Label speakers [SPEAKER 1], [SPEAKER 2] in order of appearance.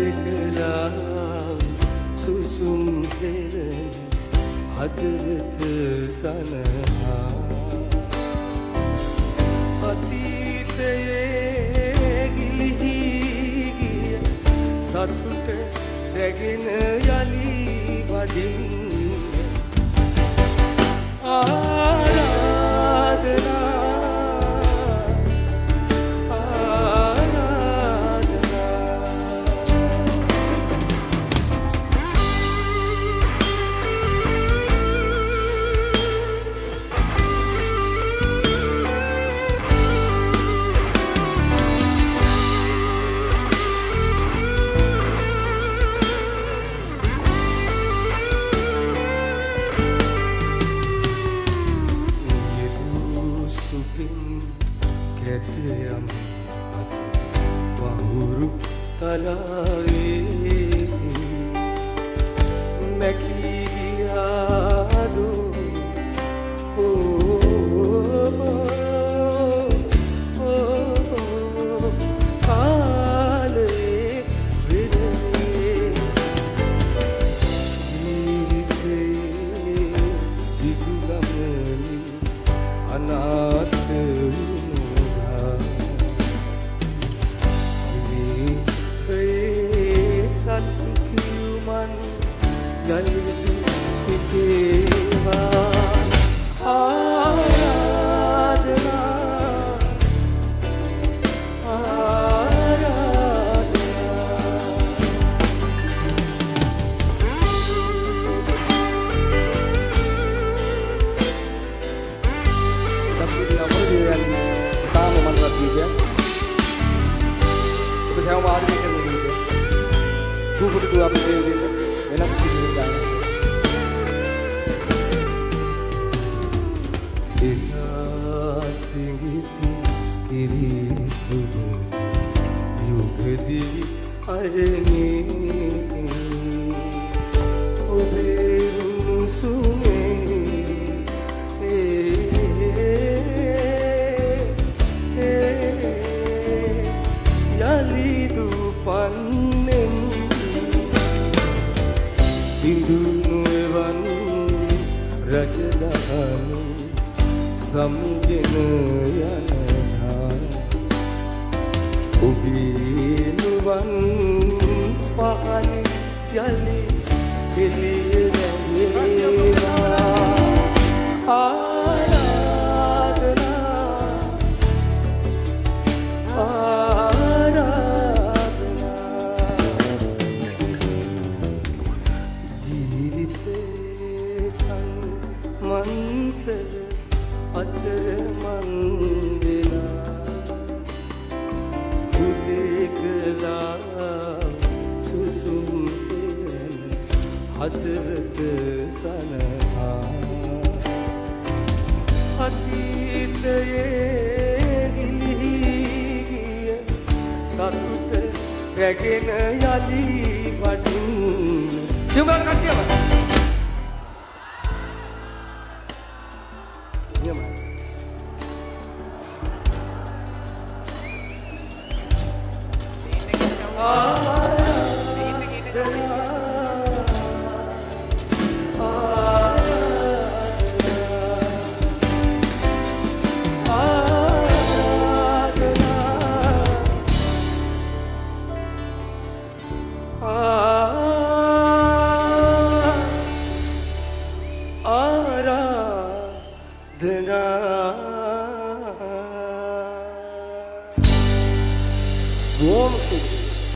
[SPEAKER 1] කලා සුසුම් පෙරන හදවත සනහා අතීතයේ ගිලිහි ගිය සතුට රැගෙන යලි වඩින් ආරාධනා කැටයම් අත වහුරු තලාවේ මැකී ගියාදෝ කාලේ වෙනනේ ජීවිතේ දිගු ගමනින් අනාථ Dua berdiri enak sih jangan. Ina singiti kiri subuh yukdi ayeni obe musume yali dupan Hindu ewan rajadhanu samgena yana ubinuwan pahani yali eliya aradhana මන්සර අතර මන්දලා උදේ කලා සුසුම් පෙරන හදවත සනහා අතීතයේ ගිලිහි ගිය සතුට රැගෙන යලි වඩින් ජීවන කට්ටියම